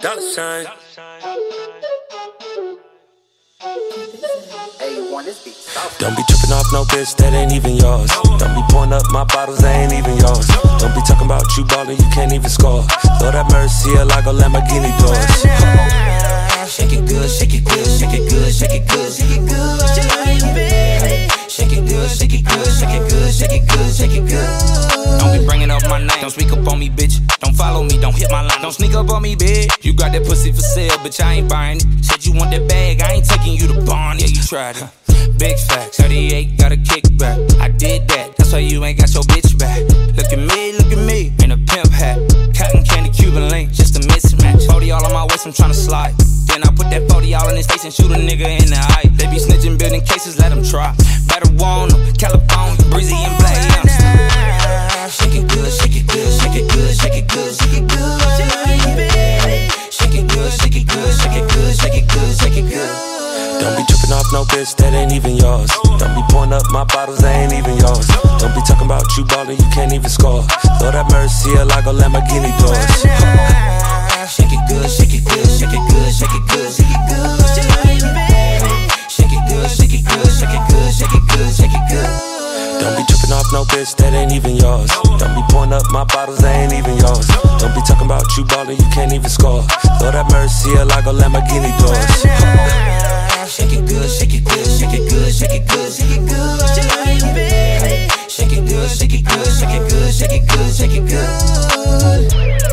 $sign. Don't be tripping off no bitch that ain't even yours. Don't be pouring up my bottles, they ain't even yours. Don't be talking about you ballin', you can't even score. Lord have mercy, like a Lamborghini doors. Shake it good, shake it good, shake it good, shake it good, shake it good, baby. Shake it good, shake it good, shake it good, shake it good, shake it good. Don't be bringing up my name, don't speak up on me, bitch. Don't follow me, don't hit my line, don't sneak up on me, bitch. You got that pussy for sale, bitch, I ain't buying it. Said you want that bag, I ain't taking you to Bond, yeah, you tried it. Big facts, 38, got a kickback. I did that, that's why you ain't got your bitch back. Look at me, in a pimp hat. Cotton candy, Cuban link, just a mismatch. 40 all on my waist, I'm tryna slide. Then I put that 40 all in his face and shoot a nigga in the eye. They be snitching, building cases, let them try. Better warn them, California, breezy and black. Shake it good, shake it good, shake it good, shake it good, shake it good, baby. Shake it good, shake it good, shake it good, shake it good, shake it good. Don't be tripping off no bitch that ain't even yours. Don't be pouring up my bottles, they ain't even yours. Don't be talking about you ballin', you can't even score. Lord have mercy, like a Lamborghini doors. Shake it good, shake it good, shake it good, shake it good, shake it good, baby. Shake it good, shake it good, shake it good, shake it good, shake it good. Don't be tripping off no bitch that ain't even yours. Don't be pouring up my bottles, they ain't even yours. Don't be talking about you ballin', you can't even score. Lord have mercy, like a Lamborghini doors. Shake it good, shake it good, shake it good, shake it good, shake it good, baby. Shake it good, shake it good, shake it good, shake it good, shake it good.